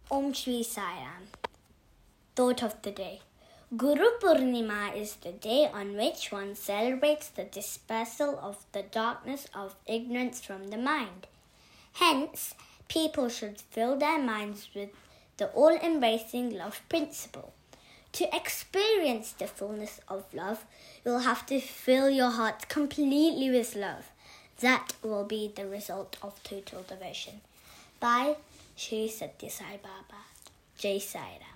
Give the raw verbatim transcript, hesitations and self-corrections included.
Om Shri Sai Ram. Thought of the day. Guru Purnima is the day on which one celebrates the dispersal of the darkness of ignorance from the mind. Hence, people should fill their minds with the all-embracing love principle. To experience the fullness of love, you'll have to fill your heart completely with love. That will be the result of total devotion. By Shri Sathya Sai Baba. Jai Sai Ram.